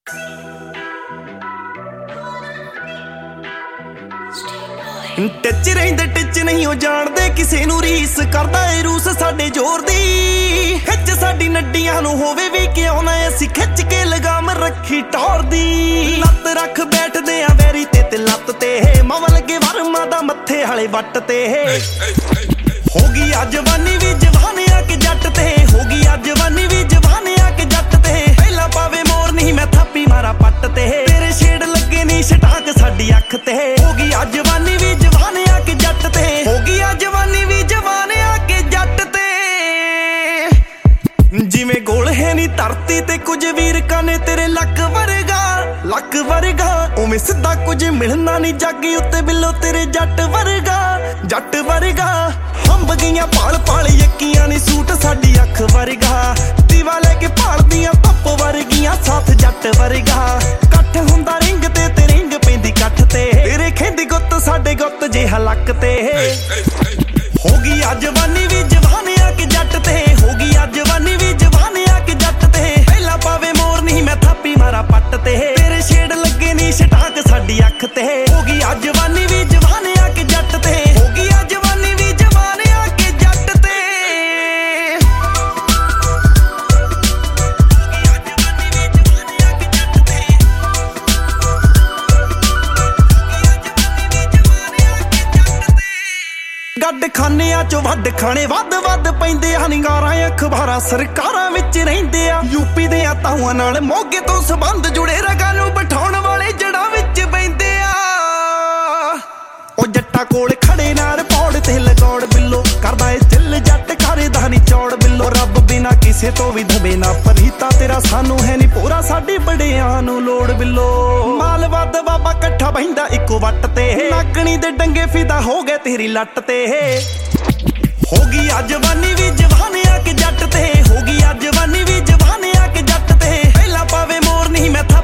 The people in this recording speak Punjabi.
ਟਿੱਚ ਰਹਿੰਦੇ ਟਿੱਚ ਨਹੀਂ ਉਹ ਜਾਣਦੇ ਕਿਸੇ ਨੂੰ ਰੀਸ ਕਰਦਾ ਏ ਰੂਸ ਸਾਡੇ ਜ਼ੋਰ ਦੀ ਖਿੱਚ ਸਾਡੀ ਨੱਡੀਆਂ ਨੂੰ ਹੋਵੇ ਵੀ ਕਿਉਂ ਨਾ ਅਸੀਂ ਖਿੱਚ ਕੇ ਲਗਾਮ ਰੱਖੀ ਟੌਰ ਦੀ ਲੱਤ ਰੱਖ ਬੈਠਦੇ ਆ ਵੈਰੀ ਤੇ ਲੱਤ ਤੇ ਮਵ ਲੱਗੇ ਵਰਮਾ ਦਾ ਮੱਥੇ ਵਾਲੇ ਵੱਟ ਤੇ ਹੋ ਗਈ ਆ ਜਵਾਨੀ ਵੀ ਜਵਾਨ ਆ ਕਿ ਜੱਟ ਤੇ ਹੋ ਗਈ ਆ ਜਵਾਨੀ ਵੀ ਜਵਾਨ ਆ ਕਿ ਜੱਟ ਤੇ ਪਹਿਲਾਂ ਪਾਵੇ ਮੋਰ ਨਹੀਂ ਮੈਂ ਥਾਪੀ ਮਾਰਾ ਪੱਟ ਤੇ ਤੇਰੇ ਛੇੜ ਲੱਗੇ ਨਹੀਂ ਛਟਾਕ ਸਾਡੀ ਅੱਖ ਤੇ ਹੋ ਗਈ ਆ ਜਵਾਨੀ ਵੀ ਜਵਾਨ ਆ ਕਿ ਜੱਟ ਤੇ ਹੋ ਗਈ ਆ ਜਵਾਨੀ ਵੀ ਜਵਾਨ ਆ ਕਿ ਜੱਟ ਤੇ ਜਿਵੇਂ ਗੋਲ ਹੈ ਨਹੀਂ ਧਰਤੀ ਤੇ ਕੁਝ ਵੀਰਕਾਂ ਨੇ ਤੇਰੇ ਲੱਕ ਵਰਗਾ ਉਵੇਂ ਸਿੱਧਾ ਕੁਝ ਮਿਲਣਾ ਨਹੀਂ ਜੱਗ ਉੱਤੇ ਬਿੱਲੋ ਤੇਰੇ ਜੱਟ ਵਰਗਾ ਹੰਬ ਗਈਆਂ ਪਾਲ ਯੱਕੀਆਂ ਨੇ ਸੂਟ ਸਾਡੀ ਅੱਖ ਵਰਗਾ ਦੀਵਾ ਲੈ ਕੇ ਭਾਲਦੀਆਂ ਧੁੱਪ ਵਰਗੀਆਂ ਸਾਥ ਜੱਟ ਵਰਗਾ ਕੱਠ ਹੁੰਦਾ ਰਿੰਗ ਤੇ ਰਿੰਗ ਪੈਂਦੀ ਕੱਠ ਤੇ ਤੇਰੇ ਖੇਂਦੀ ਗੁੱਤ ਸਾਡੇ ਗੁੱਤ ਜਿਹਾ ਲੱਕ ਤੇ ਹੋ ਗਈ ਆ ਜਵਾਨੀ ਵੀ ਜਵਾਨ ਆ ਕਿ ਜੱਟ ਤੇ ਹੋ ਗਈ ਆ ਜਵਾਨੀ ਵੀ ਜਵਾਨ ਆ ਕਿ ਜੱਟ ਤੇ ਪਹਿਲਾਂ ਪਾਵੇ ਮੋਰ ਨਹੀਂ ਮੈਂ ਥਾਪੀ ਮਾਰਾ ਪੱਟ ਤੇ ਤੇਰੇ ਛੇੜ ਲੱਗੇ ਨਹੀਂ ਛਟਾਕ ਸਾਡੀ ਅੱਖ ਤੇ ਹੋ ਗਈ ਆ ਜਵਾਨੀ ਵੀ ਜਵਾਨ ਆ ਕਿ ਜੱਟ ਤੇ ਹੋ ਗਈ ਆ ਜਵਾਨੀ ਵੀ ਜਵਾਨ ਆ ਕਿ ਜੱਟ ਤੇ ਗੱਡ ਖਾਨਿਆਂ ਚੋਂ ਵੱਡ ਖਾਣੇ ਵੱਧ ਪੈਂਦੇ ਆ ਨਿਗਾਰਾਂ ਅਖਬਾਰਾਂ ਸਰਕਾਰਾਂ ਵਿੱਚ ਰਹਿੰਦੇ ਆ ਯੂਪੀ ਦੇ ਤਾਊਆਂ ਨਾਲ ਮੋਗੇ ਤੋਂ ਸੰਬੰਧ ਜੁੜੇ ਰਗਾਂ ਨੂੰ ਬਿਠਾਉਣ ਵਾਲੇ ਜੜਾਂ ਵਿੱਚ ਬੈਂਦੇ ਆ ਉਹ ਜੱਟਾਂ ਕੋਲ ਖੜੇ ਨਾਲ ਪੌੜ ਤੇ ਲਗੌੜ ਬਿੱਲੋ ਕਰਦਾ ਏ ਦਿਲ ਜੱਟ ਕਰਦਾ ਨਹੀਂ ਚੌੜ ਬਿੱਲੋ ਰੱਬ ਬਿਨਾ ਕਿਸੇ ਤੋਂ ਵੀ ਦਬੇ ਨਾ ਪਰੀਤਾ ਤੇਰਾ ਸਾਨੂੰ ਹੈ ਨਹੀਂ ਪੂਰਾ ਸਾਡੀ ਬੜਿਆਂ ਨੂੰ ਲੋੜ ਬਿੱਲੋ ਮਾਲ ਵੱਧ ਬਾਬਾ ਇਕੱਠਾ ਬਹਿੰਦਾ ਇੱਕੋ ਵੱਟ ਤੇ ਨਾਗਣੀ ਦੇ ਡੰਗੇ ਫਿਦਾ ਹੋ ਗਏ ਤੇਰੀ ਲੱਟ ਤੇ ਹੋ ਗਈ ਆ ਜਵਾਨੀ ਵੀ ਜਵਾਨ ਆ ਕਿ ਜੱਟ ਤੇ ਹੋ ਗਈ ਆ ਜਵਾਨੀ ਵੀ ਜਵਾਨ ਆ ਕਿ ਜੱਟ ਤੇ ਪਹਿਲਾਂ ਪਾਵੇ ਮੋਰ ਨਹੀਂ ਮੈਂ